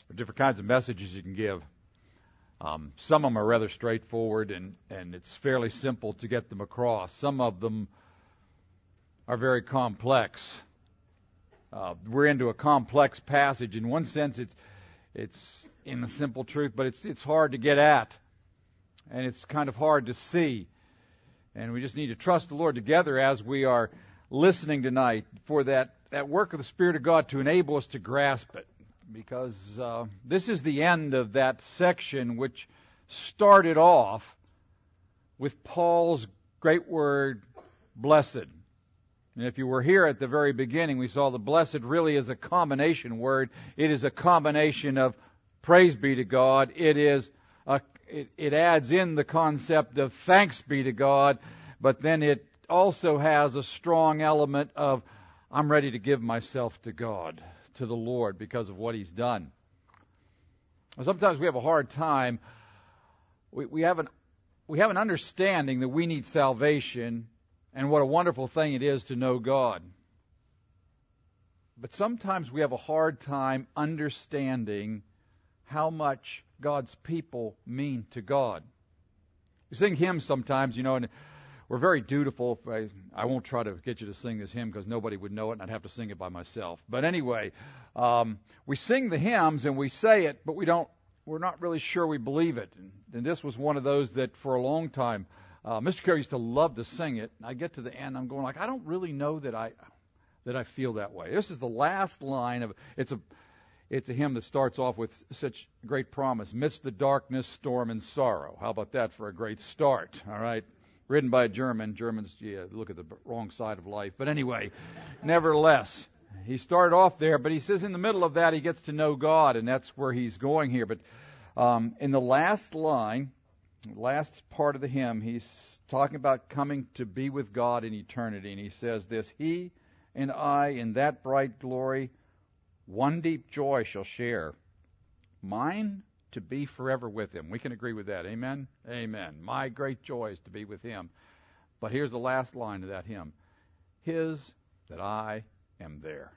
different kinds of messages you can give. Some of them are rather straightforward, and it's fairly simple to get them across. Some of them are very complex. We're into a complex passage. In one sense, it's in the simple truth, but it's hard to get at, and it's kind of hard to see. And we just need to trust the Lord together as we are listening tonight for that work of the Spirit of God to enable us to grasp it. Because this is the end of that section which started off with Paul's great word, blessed. And if you were here at the very beginning, we saw the blessed really is a combination word. It is a combination of praise be to God. It adds in the concept of thanks be to God, but then it also has a strong element of I'm ready to give myself to God, to the Lord, because of what He's done. Sometimes we have a hard time. We have an understanding that we need salvation and what a wonderful thing it is to know God. But sometimes we have a hard time understanding how much God's people mean to God. We sing hymns sometimes, and we're very dutiful. I won't try to get you to sing this hymn because nobody would know it and I'd have to sing it by myself. But anyway, we sing the hymns and we say it, but we're not really sure we believe it. And this was one of those that for a long time, Mr. Carey used to love to sing it. I get to the end, I'm going I don't really know that I feel that way. This is the last line of it's a hymn that starts off with such great promise. Midst the darkness, storm, and sorrow. How about that for a great start? All right. Written by a German. Germans, look at the wrong side of life. But anyway, nevertheless, he started off there, but he says in the middle of that he gets to know God, and that's where he's going here. But in the last line, last part of the hymn, he's talking about coming to be with God in eternity, and he says this, He and I in that bright glory one deep joy shall share, mine to be forever with Him. We can agree with that. Amen? Amen. My great joy is to be with Him. But here's the last line of that hymn. His that I am there.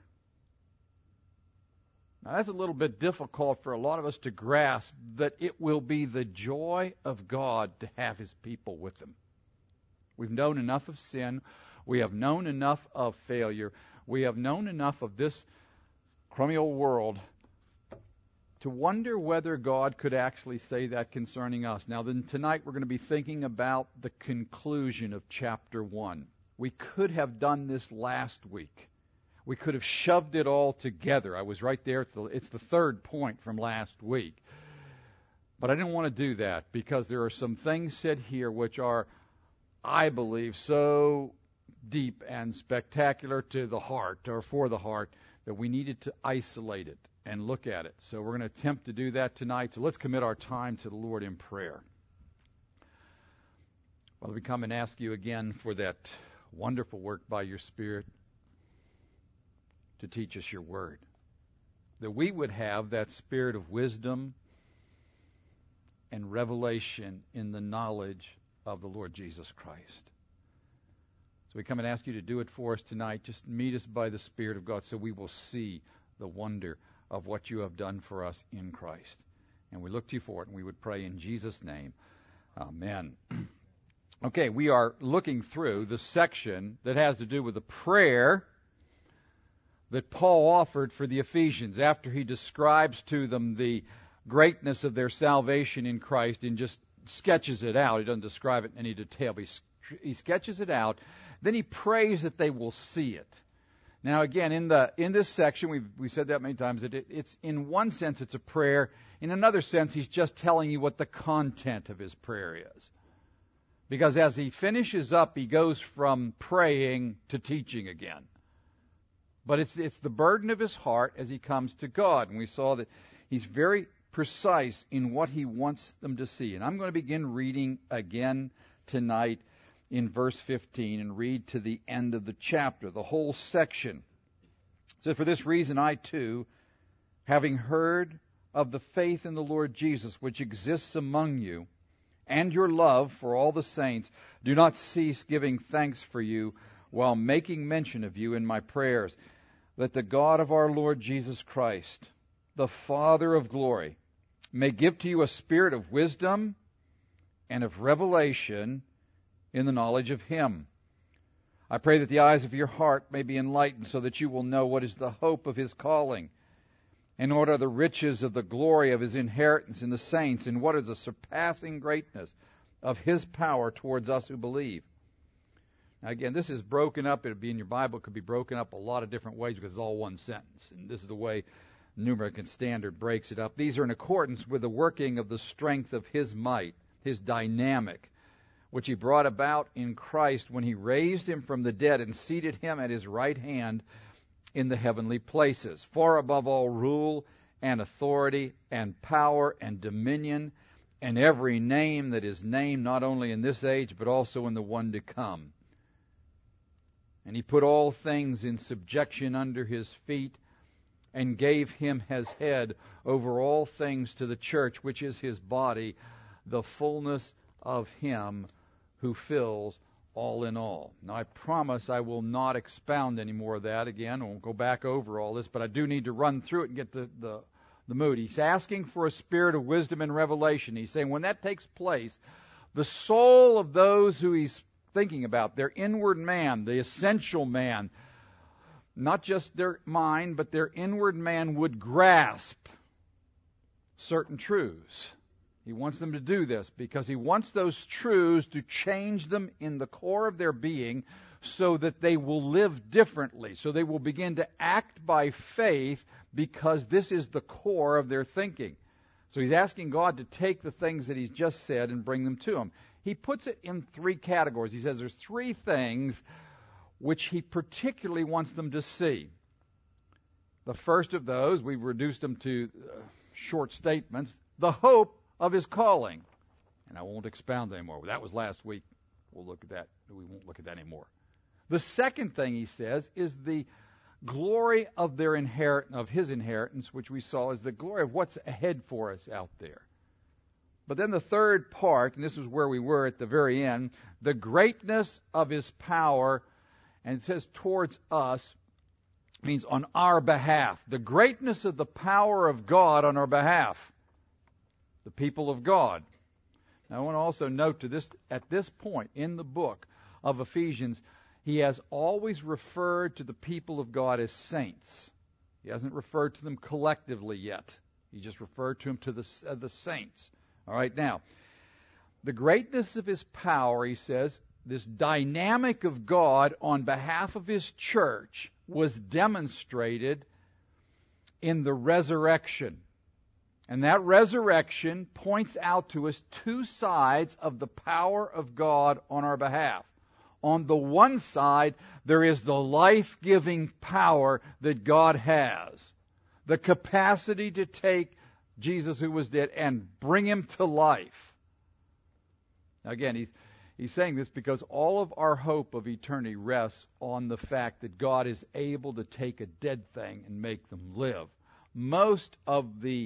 Now that's a little bit difficult for a lot of us to grasp, that it will be the joy of God to have His people with Him. We've known enough of sin. We have known enough of failure. We have known enough of this crummy old world to wonder whether God could actually say that concerning us. Now then, tonight we're going to be thinking about the conclusion of chapter 1. We could have done this last week. We could have shoved it all together. I was right there. It's the third point from last week. But I didn't want to do that because there are some things said here which are, I believe, so deep and spectacular to the heart, or for the heart, that we needed to isolate it and look at it. So we're going to attempt to do that tonight. So let's commit our time to the Lord in prayer. Father, we come and ask you again for that wonderful work by your Spirit to teach us your word, that we would have that spirit of wisdom and revelation in the knowledge of the Lord Jesus Christ. So we come and ask you to do it for us tonight. Just meet us by the Spirit of God so we will see the wonder of what you have done for us in Christ. And we look to you for it, and we would pray in Jesus' name. Amen. Okay, we are looking through the section that has to do with the prayer that Paul offered for the Ephesians after he describes to them the greatness of their salvation in Christ and just sketches it out. He doesn't describe it in any detail, but he sketches it out. Then he prays that they will see it. Now, again, in this section, we've said that many times, that it's in one sense it's a prayer. In another sense, he's just telling you what the content of his prayer is. Because as he finishes up, he goes from praying to teaching again. But it's the burden of his heart as he comes to God. And we saw that he's very precise in what he wants them to see. And I'm going to begin reading again tonight in verse 15 and read to the end of the chapter, the whole section. It says, For this reason I too, having heard of the faith in the Lord Jesus which exists among you, and your love for all the saints, do not cease giving thanks for you while making mention of you in my prayers, that the God of our Lord Jesus Christ, the Father of glory, may give to you a spirit of wisdom and of revelation in the knowledge of Him. I pray that the eyes of your heart may be enlightened so that you will know what is the hope of His calling, and what are the riches of the glory of His inheritance in the saints, and what is the surpassing greatness of His power towards us who believe. Now again, this is broken up. It would be in your Bible. It could be broken up a lot of different ways because it's all one sentence. And this is the way New American Standard breaks it up. These are in accordance with the working of the strength of His might, His dynamic, which He brought about in Christ when He raised Him from the dead and seated Him at His right hand in the heavenly places, far above all rule and authority and power and dominion and every name that is named, not only in this age but also in the one to come. And He put all things in subjection under His feet, and gave Him as head over all things to the church, which is His body, the fullness of Him who fills all in all. Now I promise I will not expound any more of that again. I won't go back over all this, but I do need to run through it and get the mood. He's asking for a spirit of wisdom and revelation. He's saying when that takes place, the soul of those who He's thinking about, their inward man, the essential man, not just their mind, but their inward man would grasp certain truths. He wants them to do this because He wants those truths to change them in the core of their being so that they will live differently, so they will begin to act by faith because this is the core of their thinking. So He's asking God to take the things that He's just said and bring them to Him. He puts it in three categories. He says there's three things which He particularly wants them to see. The first of those, we've reduced them to short statements, the hope of His calling. And I won't expound anymore. That was last week. We'll look at that. We won't look at that anymore. The second thing he says is the glory of His inheritance, which we saw is the glory of what's ahead for us out there. But then the third part, and this is where we were at the very end, the greatness of His power, and it says towards us, means on our behalf. The greatness of the power of God on our behalf. The people of God. Now I want to also note to this, at this point in the book of Ephesians, he has always referred to the people of God as saints. He hasn't referred to them collectively yet. He just referred to them to the saints. All right, now, the greatness of His power, he says, this dynamic of God on behalf of His church was demonstrated in the resurrection. And that resurrection points out to us two sides of the power of God on our behalf. On the one side, there is the life-giving power that God has. The capacity to take Jesus who was dead and bring Him to life. Now again, he's saying this because all of our hope of eternity rests on the fact that God is able to take a dead thing and make them live. Most of the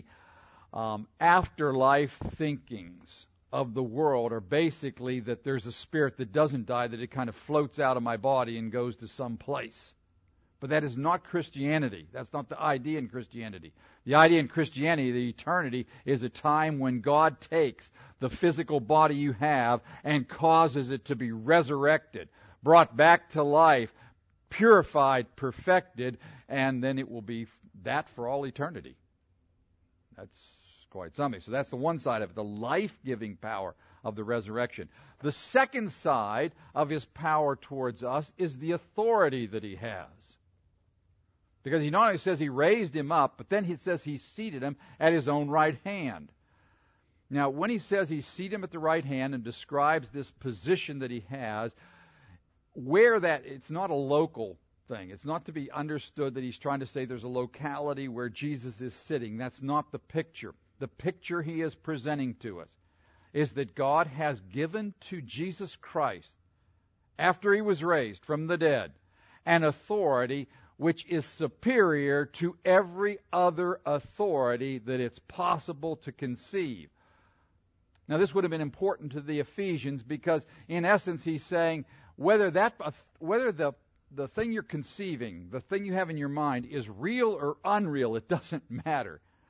afterlife thinkings of the world are basically that there's a spirit that doesn't die, that it kind of floats out of my body and goes to some place. But that is not Christianity. That's not the idea in Christianity. The idea in Christianity, the eternity, is a time when God takes the physical body you have and causes it to be resurrected, brought back to life, purified, perfected, and then it will be that for all eternity. That's quite something. So that's the one side of it, the life-giving power of the resurrection. The second side of His power towards us is the authority that He has. Because He not only says He raised Him up, but then He says He seated Him at His own right hand. Now, when He says He seated Him at the right hand and describes this position that He has, where that, it's not a local thing. It's not to be understood that He's trying to say there's a locality where Jesus is sitting. That's not the picture. The picture He is presenting to us is that God has given to Jesus Christ, after He was raised from the dead, an authority which is superior to every other authority that it's possible to conceive. Now, this would have been important to the Ephesians because, in essence, he's saying whether the thing you're conceiving, the thing you have in your mind, is real or unreal, it doesn't matter.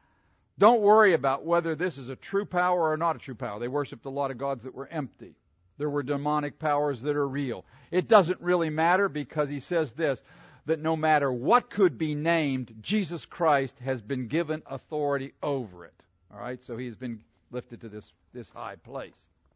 Don't worry about whether this is a true power or not a true power. They worshiped a lot of gods that were empty. There were demonic powers that are real. It doesn't really matter, because he says this, that no matter what could be named, Jesus Christ has been given authority over it. All right, so he's been lifted to this high place.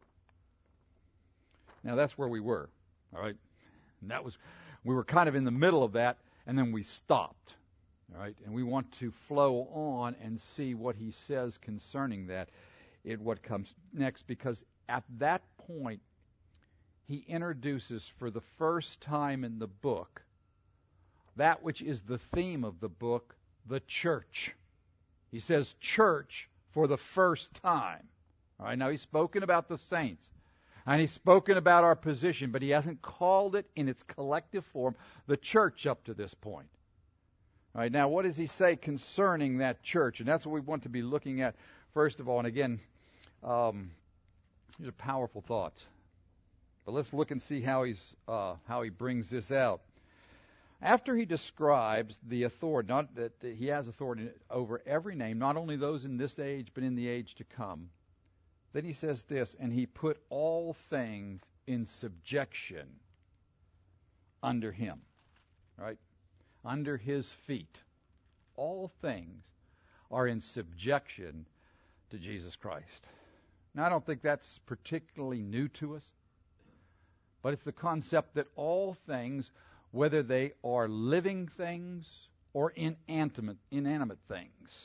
Now that's where we were. All right, and we were kind of in the middle of that, and then we stopped. All right, and we want to flow on and see what he says concerning that, what comes next, because at that point he introduces for the first time in the book that which is the theme of the book, the church. He says church for the first time. All right, now he's spoken about the saints, and he's spoken about our position, but he hasn't called it in its collective form the church up to this point. All right, now what does he say concerning that church? And that's what we want to be looking at first of all. And again, these are powerful thoughts. But let's look and see how he brings this out. After he describes the authority, not that he has authority over every name, not only those in this age, but in the age to come, then he says this, and he put all things in subjection under him. Right? Under his feet. All things are in subjection to Jesus Christ. Now, I don't think that's particularly new to us, but it's the concept that all things, whether they are living things or inanimate things,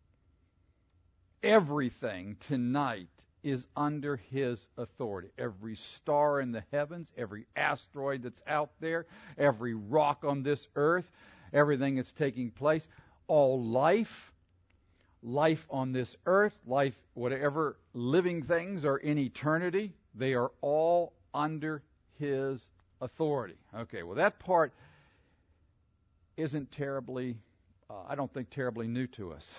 everything tonight is under his authority. Every star in the heavens, every asteroid that's out there, every rock on this earth, everything that's taking place, all life on this earth, whatever living things are in eternity, they are all under his authority. Okay, well that part isn't I don't think terribly new to us.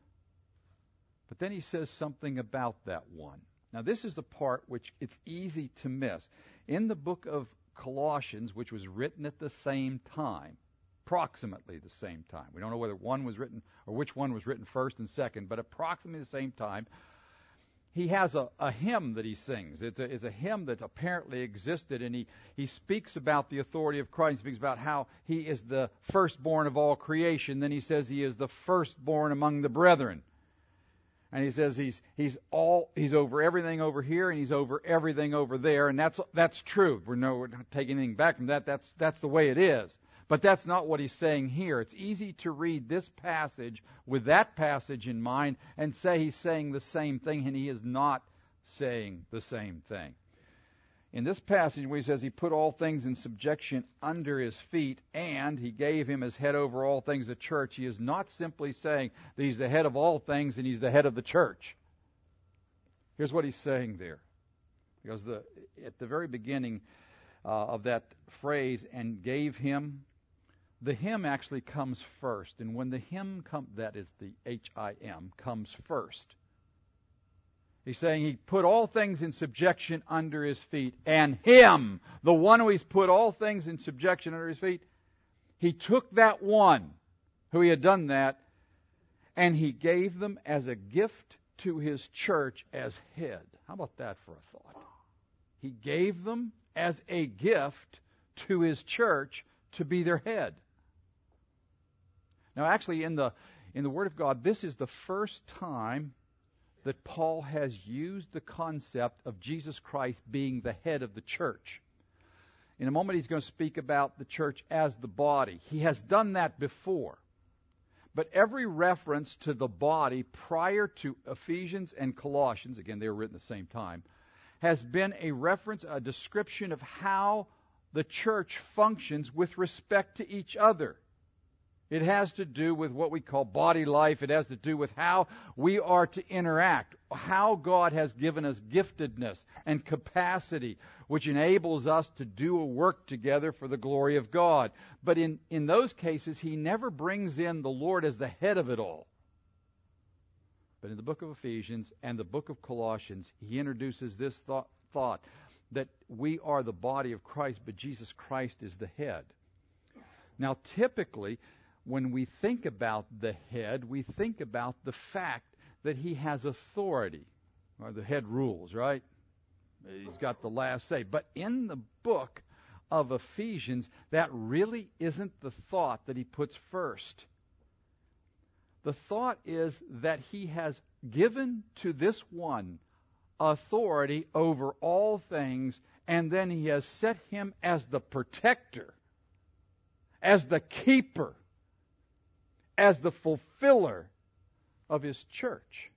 But then he says something about that one. Now this is the part which it's easy to miss. In the book of Colossians, which was written at the same time, approximately the same time. We don't know whether one was written or which one was written first and second, but approximately the same time. He has a hymn that he sings. It's a hymn that apparently existed, and he speaks about the authority of Christ. He speaks about how he is the firstborn of all creation. Then he says he is the firstborn among the brethren. And he says he's over everything over here, and he's over everything over there, and that's true. We're not taking anything back from that. That's the way it is. But that's not what he's saying here. It's easy to read this passage with that passage in mind and say he's saying the same thing, and he is not saying the same thing. In this passage where he says he put all things in subjection under his feet, and he gave him as head over all things the church, he is not simply saying that he's the head of all things and he's the head of the church. Here's what he's saying there. Because at the very beginning of that phrase, and gave him, the him actually comes first. And when the him that is the H-I-M, comes first, he's saying he put all things in subjection under his feet. And him, the one who he's put all things in subjection under his feet, he took that one who he had done that, and he gave them as a gift to his church as head. How about that for a thought? He gave them as a gift to his church to be their head. Now, actually, in the Word of God, this is the first time that Paul has used the concept of Jesus Christ being the head of the church. In a moment, he's going to speak about the church as the body. He has done that before. But every reference to the body prior to Ephesians and Colossians, again, they were written at the same time, has been a reference, a description of how the church functions with respect to each other. It has to do with what we call body life. It has to do with how we are to interact, how God has given us giftedness and capacity, which enables us to do a work together for the glory of God. But in those cases, he never brings in the Lord as the head of it all. But in the book of Ephesians and the book of Colossians, he introduces this thought that we are the body of Christ, but Jesus Christ is the head. Now, typically, when we think about the head, we think about the fact that he has authority, or the head rules, right? He's got the last say. But in the book of Ephesians, that really isn't the thought that he puts first. The thought is that he has given to this one authority over all things, and then he has set him as the protector, as the keeper, as the fulfiller of his church.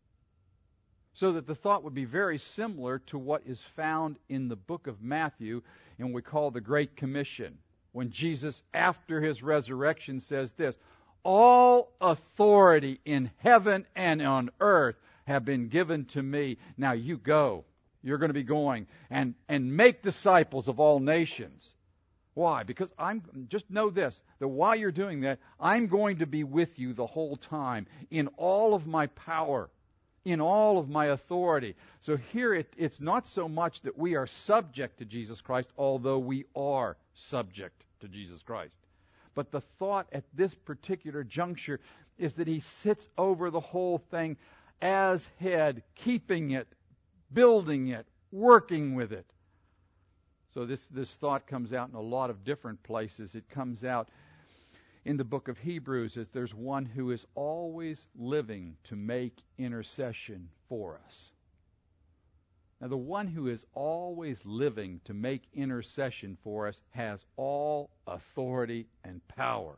So that the thought would be very similar to what is found in the book of Matthew in what we call the Great Commission, when Jesus, after his resurrection, says this: all authority in heaven and on earth have been given to me. Now you go. You're going to be going and make disciples of all nations. Why? Because just know this, that while you're doing that, I'm going to be with you the whole time in all of my power, in all of my authority. So here it's not so much that we are subject to Jesus Christ, although we are subject to Jesus Christ. But the thought at this particular juncture is that he sits over the whole thing as head, keeping it, building it, working with it. So this thought comes out in a lot of different places. It comes out in the book of Hebrews as there's one who is always living to make intercession for us. Now, the one who is always living to make intercession for us has all authority and power.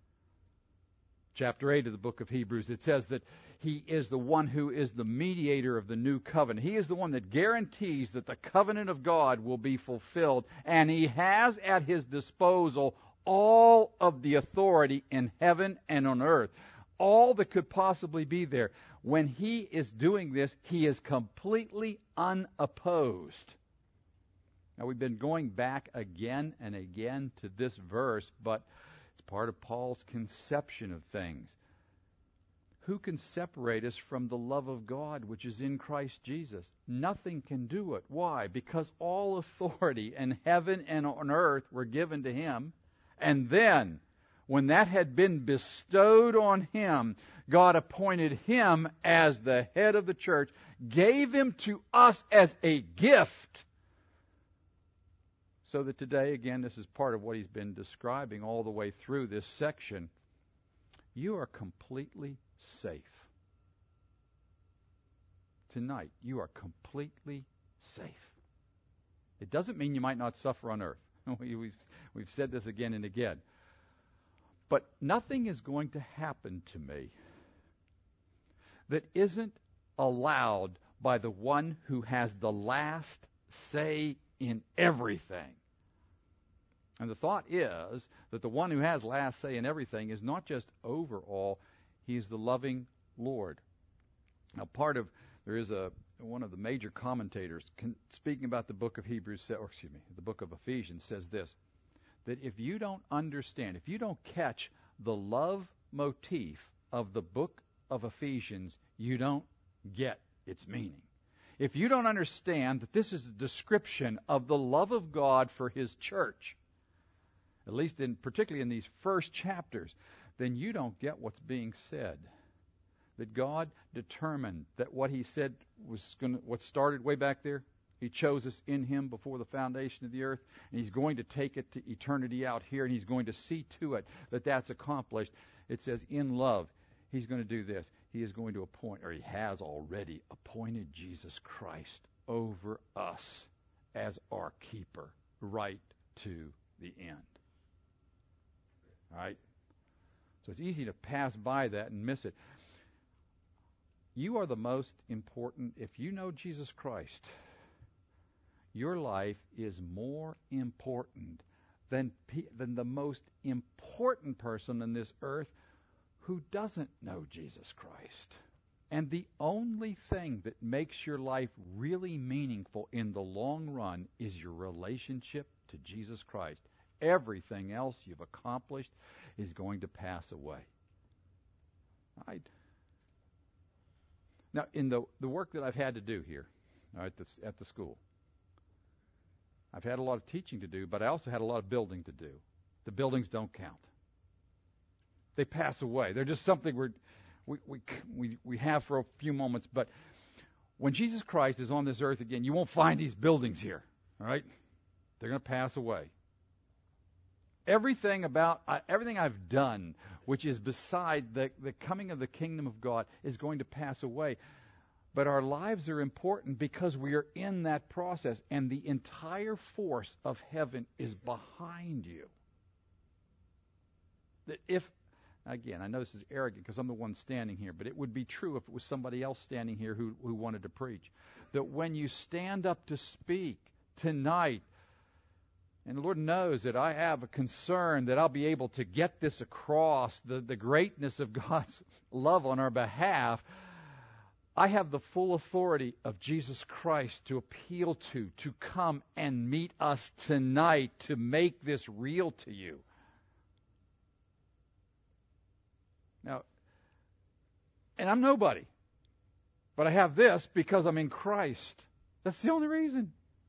Chapter 8 of the book of Hebrews, it says that he is the one who is the mediator of the new covenant. He is the one that guarantees that the covenant of God will be fulfilled, and he has at his disposal all of the authority in heaven and on earth, all that could possibly be there. When he is doing this, he is completely unopposed. Now, we've been going back again and again to this verse, but it's part of Paul's conception of things. Who can separate us from the love of God which is in Christ Jesus? Nothing can do it. Why? Because all authority in heaven and on earth were given to him. And then, when that had been bestowed on him, God appointed him as the head of the church, gave him to us as a gift. So that today, again, this is part of what he's been describing all the way through this section. You are completely safe. Tonight, you are completely safe. It doesn't mean you might not suffer on earth. We've said this again and again. But nothing is going to happen to me that isn't allowed by the one who has the last say in everything. And the thought is that the one who has last say in everything is not just over all, he's the loving Lord. Now, there is one of the major commentators speaking about the book of the book of Ephesians says this, that if you don't understand, if you don't catch the love motif of the book of Ephesians, you don't get its meaning. If you don't understand that this is a description of the love of God for his church, at least particularly in these first chapters, then you don't get what's being said. That God determined that what he said what started way back there, he chose us in him before the foundation of the earth, and he's going to take it to eternity out here, and he's going to see to it that that's accomplished. It says in love, he's going to do this. He is going to appoint, or he has already appointed Jesus Christ over us as our keeper right to the end. All right? So it's easy to pass by that and miss it. You are the most important. If you know Jesus Christ, your life is more important than the most important person on this earth who doesn't know Jesus Christ. And the only thing that makes your life really meaningful in the long run is your relationship to Jesus Christ. Everything else you've accomplished is going to pass away. All right? Now, in the work that I've had to do here, all right, at the school, I've had a lot of teaching to do, but I also had a lot of building to do. The buildings don't count. They pass away. They're just something we have for a few moments. But when Jesus Christ is on this earth again, you won't find these buildings here. All right? They're going to pass away. Everything I've done, which is beside the coming of the kingdom of God, is going to pass away. But our lives are important because we are in that process, and the entire force of heaven is behind you. That again, I know this is arrogant because I'm the one standing here, but it would be true if it was somebody else standing here who wanted to preach. That when you stand up to speak tonight, and the Lord knows that I have a concern that I'll be able to get this across, the greatness of God's love on our behalf, I have the full authority of Jesus Christ to appeal to come and meet us tonight, to make this real to you. Now, and I'm nobody, but I have this because I'm in Christ. That's the only reason.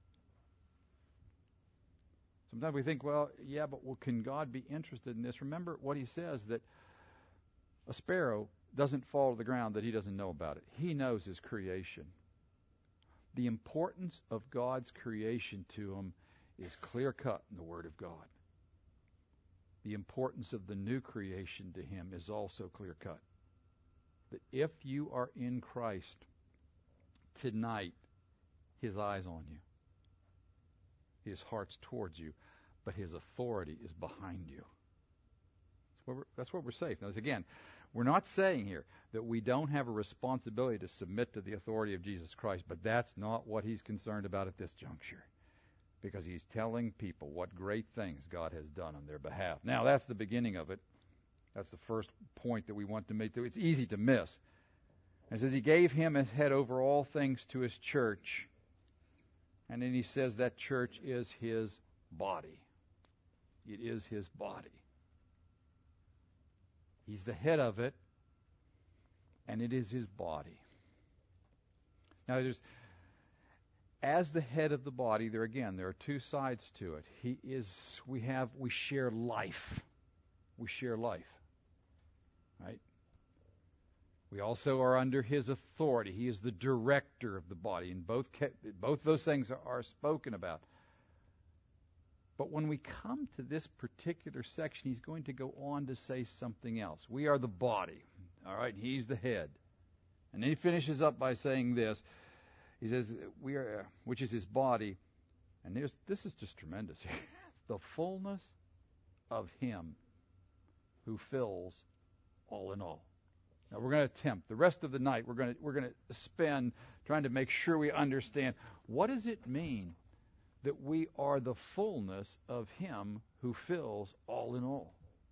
Sometimes we think, well, can God be interested in this? Remember what he says, that a sparrow doesn't fall to the ground that he doesn't know about it. He knows his creation. The importance of God's creation to him is clear-cut in the Word of God. The importance of the new creation to him is also clear-cut. That if you are in Christ tonight, his eyes on you. His heart's towards you, but his authority is behind you. That's what we're safe. Now, again, we're not saying here that we don't have a responsibility to submit to the authority of Jesus Christ, but that's not what he's concerned about at this juncture, because he's telling people what great things God has done on their behalf. Now, that's the beginning of it. That's the first point that we want to make. It's easy to miss. It says he gave him as head over all things to his church. And then he says that church is his body. It is his body. He's the head of it, and it is his body. Now, as the head of the body, there are two sides to it. We share life. We share life. Right? We also are under his authority. He is the director of the body, and both those things are spoken about. But when we come to this particular section, he's going to go on to say something else. We are the body, all right? He's the head. And then he finishes up by saying this. He says, "We are, which is his body," and this is just tremendous. The fullness of him who fills all in all. Now we're going to attempt the rest of the night. We're going to spend trying to make sure we understand, what does it mean that we are the fullness of him who fills all in all.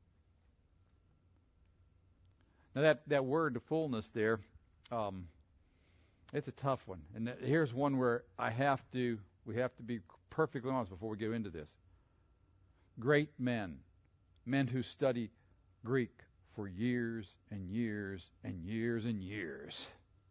Now that word, the fullness there, it's a tough one. And here's one where we have to be perfectly honest before we go into this. Great men who study Greek for years and years and years and years,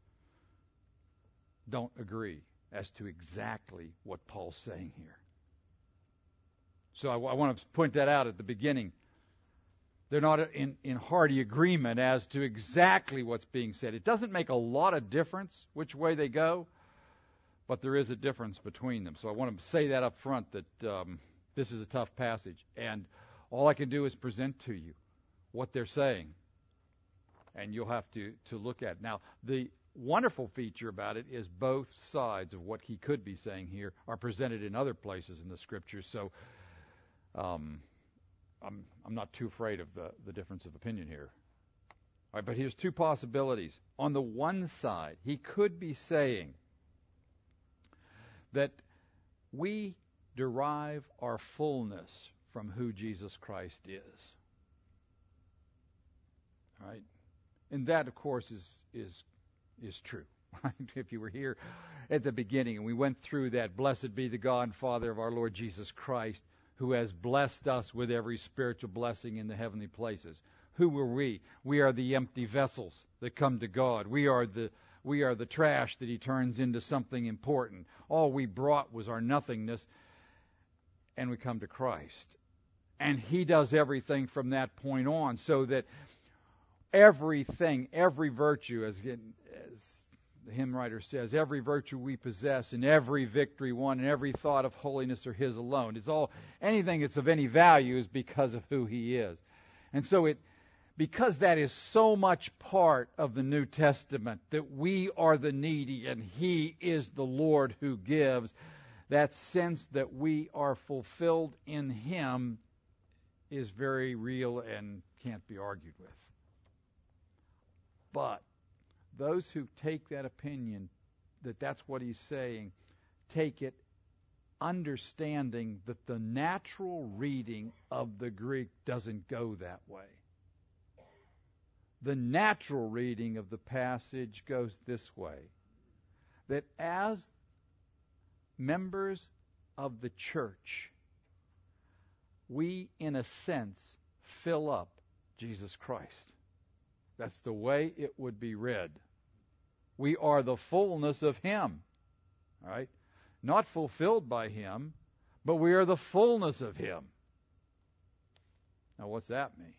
don't agree as to exactly what Paul's saying here. So I want to point that out at the beginning. They're not in hearty agreement as to exactly what's being said. It doesn't make a lot of difference which way they go, but there is a difference between them. So I want to say that up front, that this is a tough passage, and all I can do is present to you what they're saying, and you'll have to look at it. Now, the wonderful feature about it is both sides of what he could be saying here are presented in other places in the Scriptures, so I'm not too afraid of the difference of opinion here. All right, but here's two possibilities. On the one side, he could be saying that we derive our fullness from who Jesus Christ is. All right? And that, of course, is true. Right? If you were here at the beginning and we went through that, blessed be the God and Father of our Lord Jesus Christ, who has blessed us with every spiritual blessing in the heavenly places. Who were we? We are the empty vessels that come to God. We are the trash that he turns into something important. All we brought was our nothingness, and we come to Christ. And he does everything from that point on, so that everything, every virtue, as the hymn writer says, every virtue we possess and every victory won and every thought of holiness are His alone. It's all, anything that's of any value is because of who He is. And so because that is so much part of the New Testament, that we are the needy and He is the Lord who gives, that sense that we are fulfilled in Him is very real and can't be argued with. But those who take that opinion, that that's what he's saying, take it understanding that the natural reading of the Greek doesn't go that way. The natural reading of the passage goes this way, that as members of the church, we, in a sense, fill up Jesus Christ. That's the way it would be read. We are the fullness of Him. All right? Not fulfilled by Him, but we are the fullness of Him. Now, what's that mean?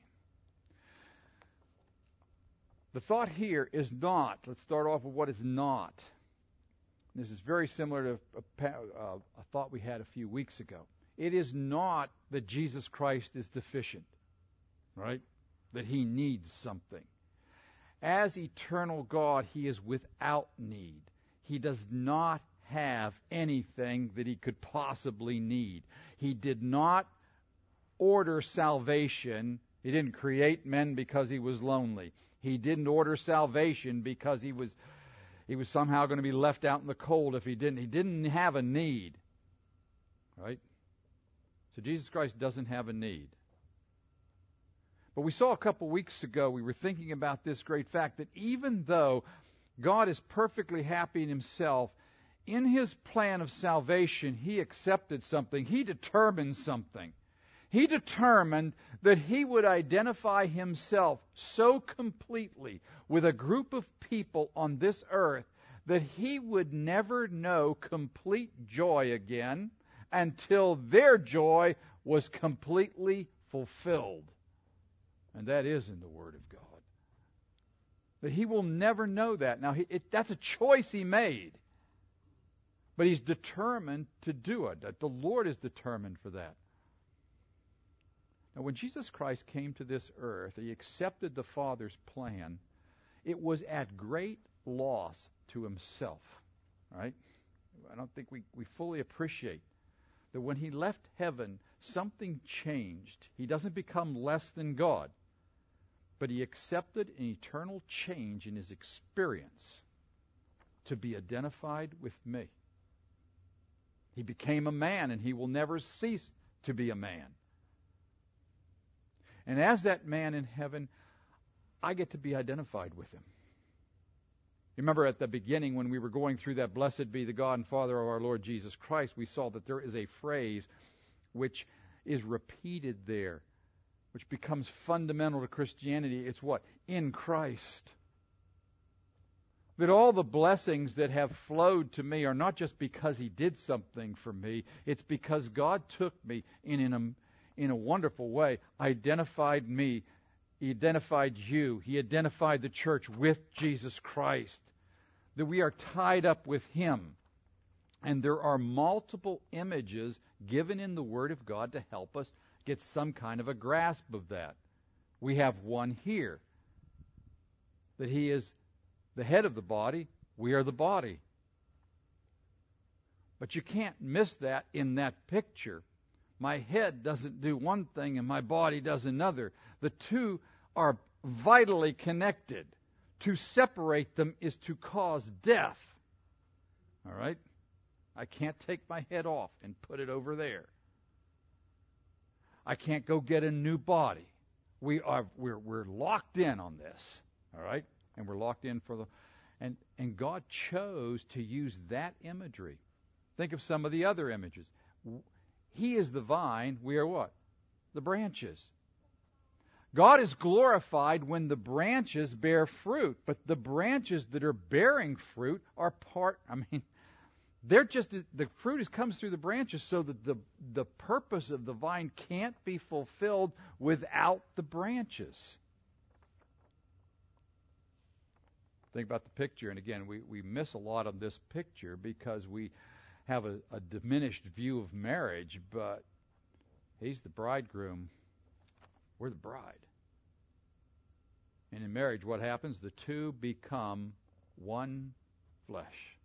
The thought here is not, let's start off with what is not. This is very similar to a thought we had a few weeks ago. It is not that Jesus Christ is deficient, right? That He needs something. As eternal God, He is without need. He does not have anything that He could possibly need. He did not order salvation. He didn't create men because He was lonely. He didn't order salvation because He was somehow going to be left out in the cold if He didn't. He didn't have a need. Right? So Jesus Christ doesn't have a need. But we saw a couple weeks ago, we were thinking about this great fact that even though God is perfectly happy in Himself, in His plan of salvation, He accepted something. He determined something. He determined that He would identify Himself so completely with a group of people on this earth that He would never know complete joy again until their joy was completely fulfilled. And that is in the Word of God. That He will never know that. Now, that's a choice He made. But He's determined to do it. That the Lord is determined for that. Now, when Jesus Christ came to this earth, He accepted the Father's plan. It was at great loss to Himself. Right? I don't think we fully appreciate that when He left heaven, something changed. He doesn't become less than God. But He accepted an eternal change in His experience to be identified with me. He became a man, and He will never cease to be a man. And as that man in heaven, I get to be identified with Him. Remember at the beginning when we were going through that blessed be the God and Father of our Lord Jesus Christ, we saw that there is a phrase which is repeated there, which becomes fundamental to Christianity. It's what? In Christ. That all the blessings that have flowed to me are not just because He did something for me. It's because God took me in a wonderful way, identified me, He identified you, He identified the church with Jesus Christ. That we are tied up with Him. And there are multiple images given in the Word of God to help us get some kind of a grasp of that. We have one here. That He is the head of the body, we are the body. But you can't miss that in that picture. My head doesn't do one thing and my body does another. The two are vitally connected. To separate them is to cause death. All right? I can't take my head off and put it over there. I can't go get a new body. We're locked in on this. All right? And we're locked in for and God chose to use that imagery. Think of some of the other images. He is the vine, we are what? The branches. God is glorified when the branches bear fruit, but the branches that are bearing fruit are they're just, the fruit comes through the branches so that the purpose of the vine can't be fulfilled without the branches. Think about the picture, and again, we miss a lot of this picture because we have a diminished view of marriage, but he's the bridegroom, we're the bride. And in marriage, what happens? The two become one flesh.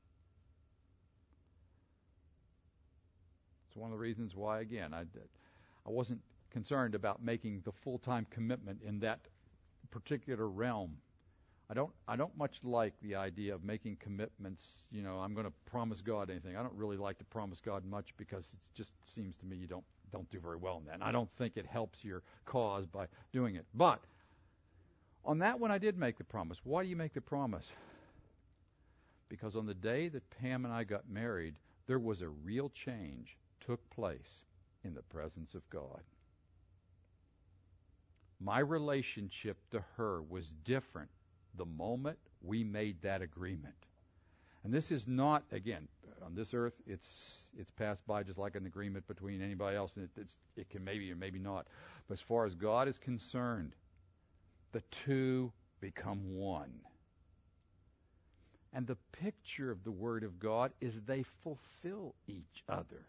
It's one of the reasons why, again, I wasn't concerned about making the full-time commitment in that particular realm. I don't much like the idea of making commitments. I'm going to promise God anything. I don't really like to promise God much because it just seems to me you don't do very well in that. And I don't think it helps your cause by doing it. But on that one, I did make the promise. Why do you make the promise? Because on the day that Pam and I got married, there was a real change took place in the presence of God. My relationship to her was different the moment we made that agreement. And this is not, again, on this earth, it's passed by just like an agreement between anybody else, and it can maybe or maybe not. But as far as God is concerned, the two become one. And the picture of the Word of God is they fulfill each other.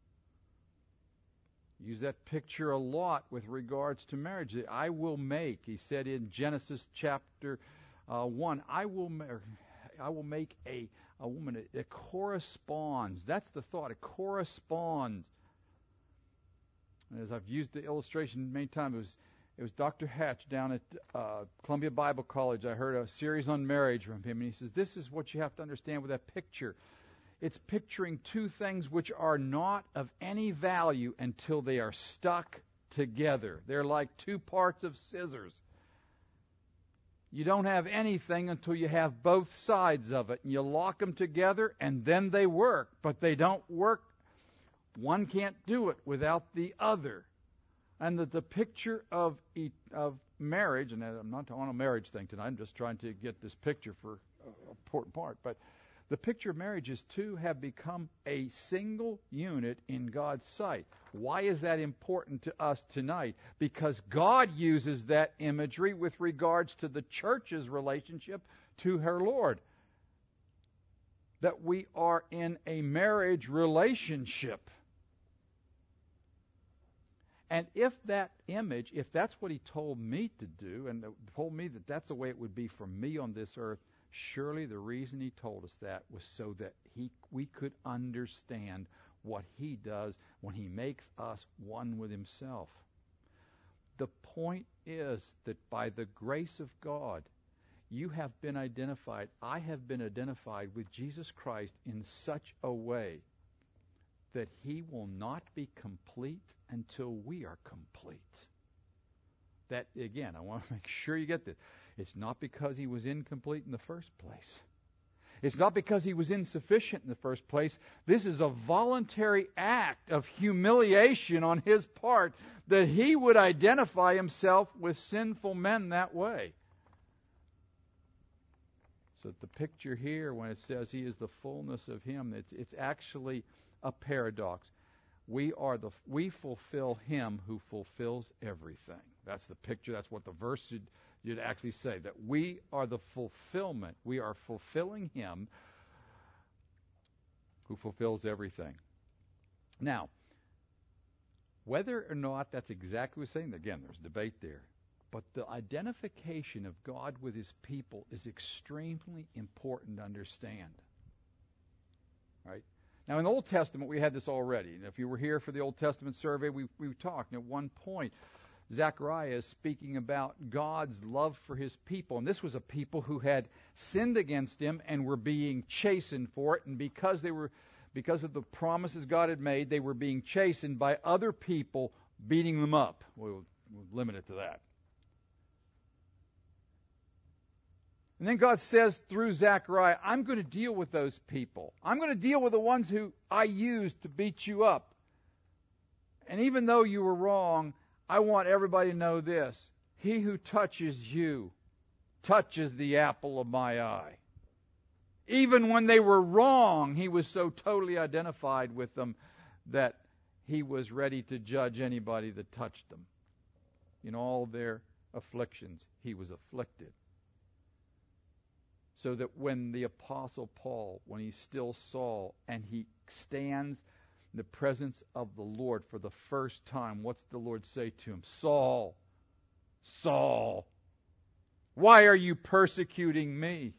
Use that picture a lot with regards to marriage. I will make, he said in Genesis chapter 1, I will make a woman that corresponds. That's the thought. It corresponds. And as I've used the illustration many times, it was Dr. Hatch down at Columbia Bible College. I heard a series on marriage from him, and he says, this is what you have to understand with that picture. It's picturing two things which are not of any value until they are stuck together. They're like two parts of scissors. You don't have anything until you have both sides of it, and you lock them together, and then they work. But they don't work. One can't do it without the other. And the picture of marriage, and I'm not on a marriage thing tonight, I'm just trying to get this picture for an important part, but the picture of marriage is two have become a single unit in God's sight. Why is that important to us tonight? Because God uses that imagery with regards to the church's relationship to her Lord. That we are in a marriage relationship. And if that image, if that's what he told me to do, and told me that that's the way it would be for me on this earth, surely the reason he told us that was so that we could understand what he does when he makes us one with himself. The point is that by the grace of God, you have been identified, I have been identified with Jesus Christ in such a way that he will not be complete until we are complete. That, again, I want to make sure you get this. It's not because he was incomplete in the first place. It's not because he was insufficient in the first place. This is a voluntary act of humiliation on his part that he would identify himself with sinful men that way. So the picture here, when it says he is the fullness of him, it's actually a paradox. We fulfill him who fulfills everything. That's the picture. That's what the verse you'd actually say, that we are the fulfillment. We are fulfilling him who fulfills everything. Now, whether or not that's exactly what we're saying, again, there's debate there. But the identification of God with his people is extremely important to understand. Right? Now, in the Old Testament, we had this already. And if you were here for the Old Testament survey, we talked. And at one point, Zechariah is speaking about God's love for his people. And this was a people who had sinned against him and were being chastened for it. And because of the promises God had made, they were being chastened by other people beating them up. We'll limit it to that. And then God says through Zechariah, I'm going to deal with those people. I'm going to deal with the ones who I used to beat you up. And even though you were wrong, I want everybody to know this. He who touches you touches the apple of my eye. Even when they were wrong, he was so totally identified with them that he was ready to judge anybody that touched them. In all their afflictions, he was afflicted. So that when the Apostle Paul, when he's still Saul, and he stands in the presence of the Lord for the first time, what's the Lord say to him? Saul, Saul, why are you persecuting me?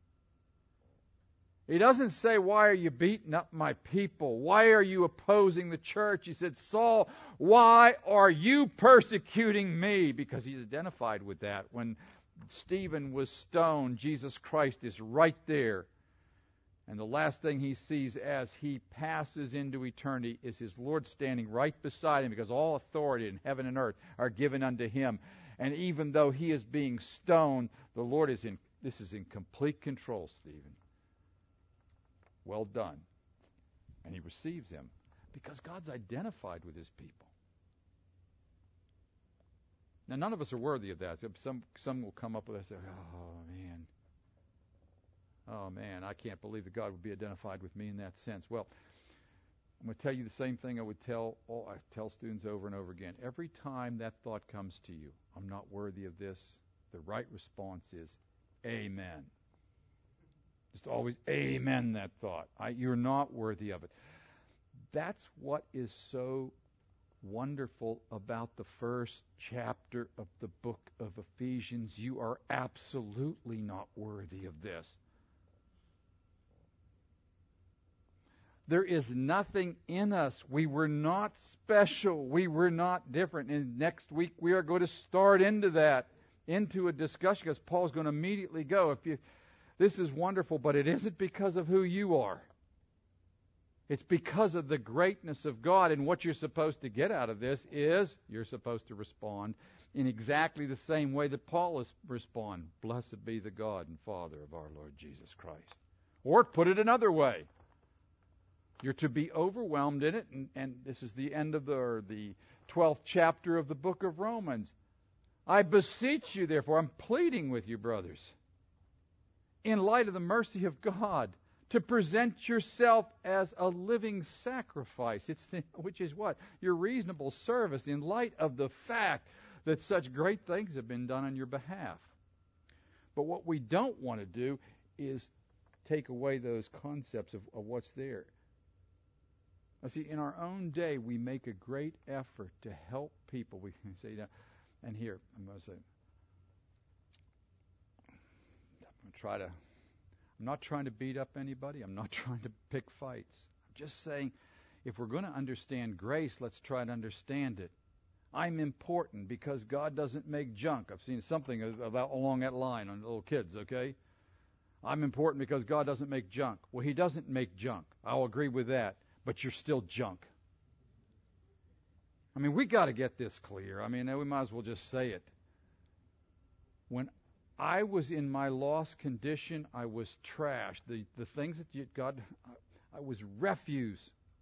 He doesn't say, why are you beating up my people? Why are you opposing the church? He said, Saul, why are you persecuting me? Because he's identified with that. When Stephen was stoned, Jesus Christ is right there. And the last thing he sees as he passes into eternity is his Lord standing right beside him, because all authority in heaven and earth are given unto him. And even though he is being stoned, the Lord is in complete control, Stephen. Well done. And he receives him because God's identified with his people. Now, none of us are worthy of that. Some will come up with us and say, oh man, I can't believe that God would be identified with me in that sense. Well, I'm going to tell you the same thing I tell students over and over again. Every time that thought comes to you, I'm not worthy of this, the right response is, amen. Just always amen that thought. You're not worthy of it. That's what is so wonderful about the first chapter of the book of Ephesians. You are absolutely not worthy of this. There is nothing in us. We were not special. We were not different. And next week we are going to start into a discussion, because Paul's going to immediately go, this is wonderful, but it isn't because of who you are. It's because of the greatness of God, and what you're supposed to get out of this is you're supposed to respond in exactly the same way that Paul is respond. Blessed be the God and Father of our Lord Jesus Christ. Or put it another way. You're to be overwhelmed in it, and this is the end of the 12th chapter of the book of Romans. I beseech you, therefore, I'm pleading with you, brothers, in light of the mercy of God, to present yourself as a living sacrifice, which is what? Your reasonable service, in light of the fact that such great things have been done on your behalf. But what we don't want to do is take away those concepts of what's there. Now, see, in our own day, we make a great effort to help people. We can say, and here, I'm going to say, I'm not trying to beat up anybody. I'm not trying to pick fights. I'm just saying, if we're going to understand grace, let's try to understand it. I'm important because God doesn't make junk. I've seen something along that line on little kids, okay? I'm important because God doesn't make junk. Well, He doesn't make junk. I'll agree with that. But you're still junk. I mean, we got to get this clear. I mean, we might as well just say it. When I was in my lost condition, I was trash. The things that God, I was refuse.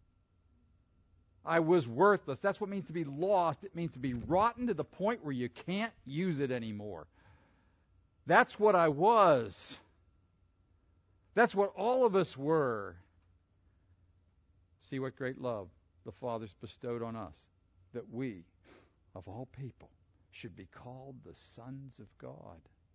I was worthless. That's what it means to be lost. It means to be rotten to the point where you can't use it anymore. That's what I was. That's what all of us were. See what great love the Father's bestowed on us, that we, of all people, should be called the sons of God.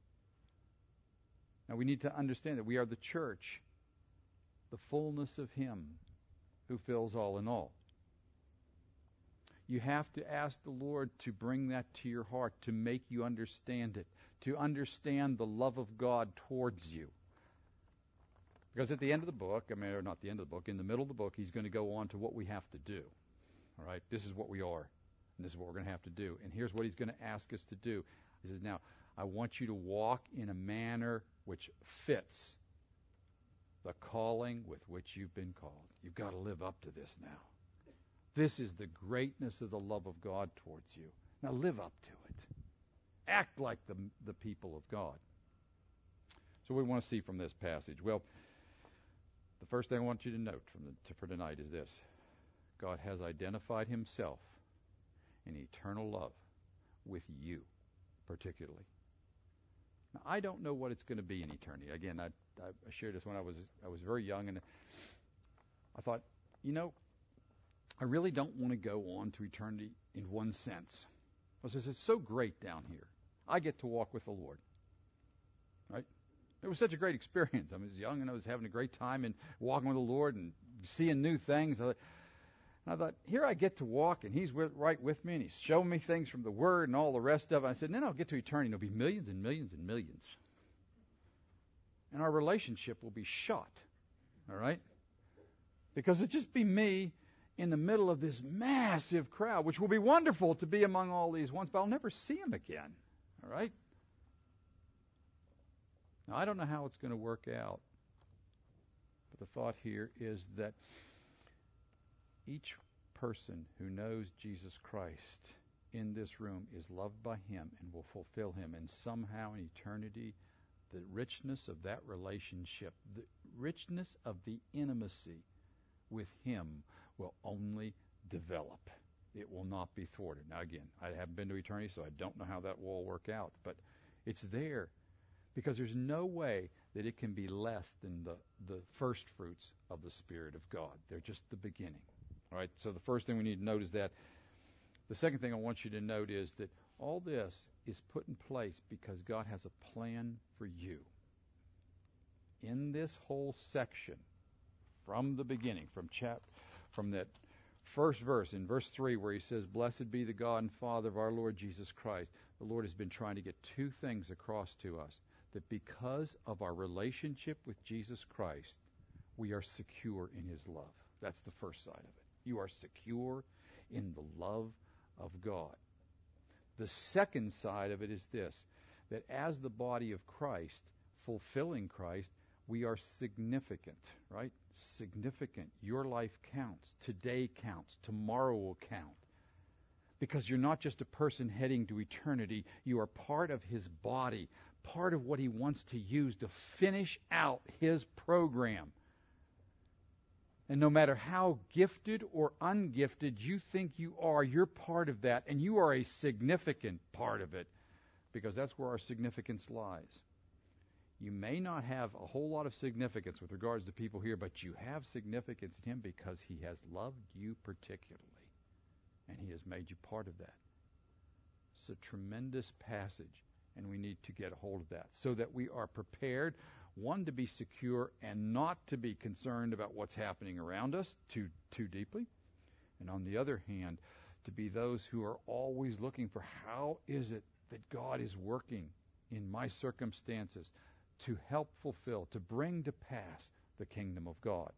Now we need to understand that we are the church, the fullness of Him who fills all in all. You have to ask the Lord to bring that to your heart, to make you understand it, to understand the love of God towards you. Because at the end of the book, or not the end of the book, in the middle of the book, He's going to go on to what we have to do. All right? This is what we are, and this is what we're going to have to do. And here's what He's going to ask us to do. He says, now, I want you to walk in a manner which fits the calling with which you've been called. You've got to live up to this now. This is the greatness of the love of God towards you. Now live up to it. Act like the people of God. So what do we want to see from this passage? Well, the first thing I want you to note for tonight is this. God has identified Himself in eternal love with you, particularly. Now, I don't know what it's going to be in eternity. Again, I shared this when I was very young, and I thought, I really don't want to go on to eternity in one sense. Because it's so great down here. I get to walk with the Lord. Right? It was such a great experience. I was young and I was having a great time and walking with the Lord and seeing new things. I thought, here I get to walk, and He's right with me, and He's showing me things from the Word and all the rest of it. I said, and then I'll get to eternity, and there'll be millions and millions and millions. And our relationship will be shot, all right? Because it'll just be me in the middle of this massive crowd, which will be wonderful to be among all these ones, but I'll never see Him again, all right? Now, I don't know how it's going to work out, but the thought here is that each person who knows Jesus Christ in this room is loved by Him and will fulfill Him. And somehow in eternity, the richness of that relationship, the richness of the intimacy with Him will only develop. It will not be thwarted. Now again, I haven't been to eternity, so I don't know how that will all work out. But it's there because there's no way that it can be less than the first fruits of the Spirit of God. They're just the beginning. All right, so the first thing we need to note is that. The second thing I want you to note is that all this is put in place because God has a plan for you. In this whole section, from the beginning, from that first verse, in verse 3, where He says, "Blessed be the God and Father of our Lord Jesus Christ," the Lord has been trying to get two things across to us. That because of our relationship with Jesus Christ, we are secure in His love. That's the first side of it. You are secure in the love of God. The second side of it is this, that as the body of Christ, fulfilling Christ, we are significant, right? Significant. Your life counts. Today counts. Tomorrow will count. Because you're not just a person heading to eternity. You are part of His body, part of what He wants to use to finish out His program. And no matter how gifted or ungifted you think you are, you're part of that, and you are a significant part of it, because that's where our significance lies. You may not have a whole lot of significance with regards to people here, but you have significance in Him because He has loved you particularly, and He has made you part of that. It's a tremendous passage, and we need to get a hold of that so that we are prepared, one, to be secure and not to be concerned about what's happening around us too deeply. And on the other hand, to be those who are always looking for how is it that God is working in my circumstances to help fulfill, to bring to pass the kingdom of God.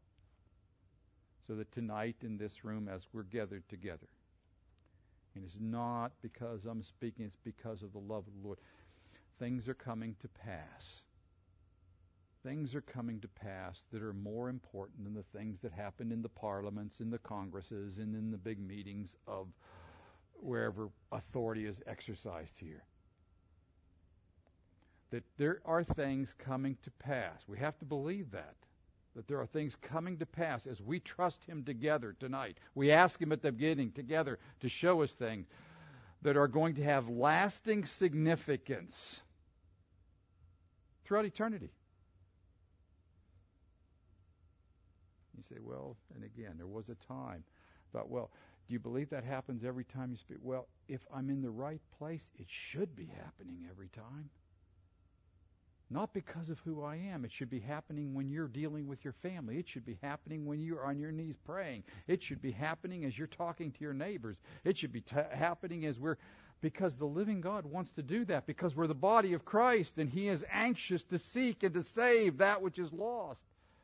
So that tonight in this room as we're gathered together, and it's not because I'm speaking, it's because of the love of the Lord, things are coming to pass. Things are coming to pass that are more important than the things that happen in the parliaments, in the congresses, and in the big meetings of wherever authority is exercised here. That there are things coming to pass. We have to believe that there are things coming to pass as we trust Him together tonight. We ask Him at the beginning together to show us things that are going to have lasting significance throughout eternity. You say, well, and again, there was a time. But, well, do you believe that happens every time you speak? Well, if I'm in the right place, it should be happening every time. Not because of who I am. It should be happening when you're dealing with your family. It should be happening when you're on your knees praying. It should be happening as you're talking to your neighbors. It should be happening as because the living God wants to do that, because we're the body of Christ, and He is anxious to seek and to save that which is lost.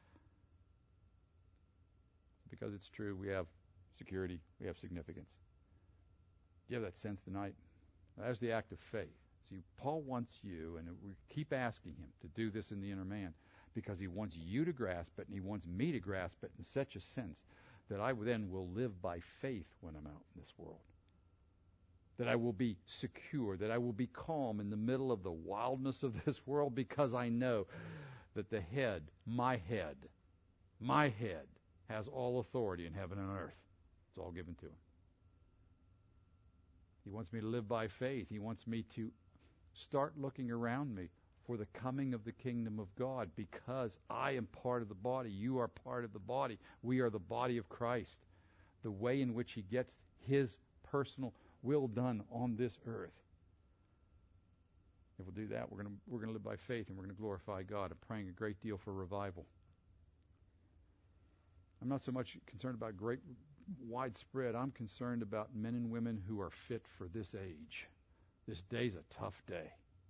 Because it's true, we have security, we have significance. Do you have that sense tonight? That's the act of faith. See, Paul wants you, and we keep asking him to do this in the inner man, because he wants you to grasp it, and he wants me to grasp it in such a sense that I then will live by faith when I'm out in this world. That I will be secure, that I will be calm in the middle of the wildness of this world, because I know that the head, my head, has all authority in heaven and earth. It's all given to Him. He wants me to live by faith. He wants me to start looking around me for the coming of the kingdom of God, because I am part of the body. You are part of the body. We are the body of Christ. The way in which He gets His personal will done on this earth. If we'll do that, we're going to live by faith, and we're going to glorify God. I'm praying a great deal for revival. I'm not so much concerned about great widespread. I'm concerned about men and women who are fit for this age. This day's a tough day.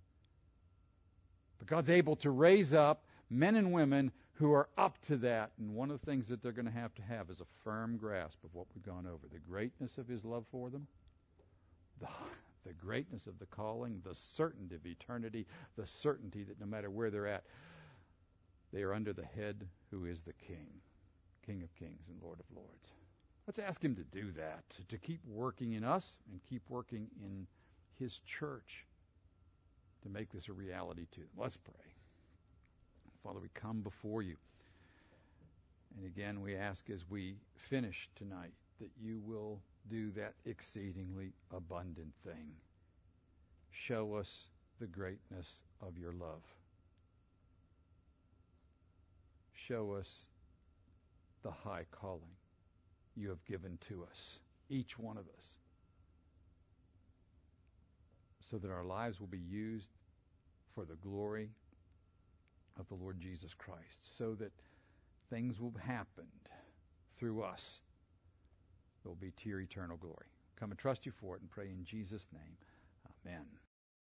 But God's able to raise up men and women who are up to that. And one of the things that they're going to have is a firm grasp of what we've gone over. The greatness of His love for them, the greatness of the calling, the certainty of eternity, the certainty that no matter where they're at, they are under the head who is the King, King of kings and Lord of lords. Let's ask Him to do that, to keep working in us and keep working in His church to make this a reality to them. Let's pray. Father, we come before You. And again, we ask as we finish tonight that You will do that exceedingly abundant thing. Show us the greatness of Your love. Show us the high calling You have given to us, each one of us, so that our lives will be used for the glory of the Lord Jesus Christ, so that things will happen through us that will be to Your eternal glory. Come and trust You for it and pray in Jesus' name. Amen.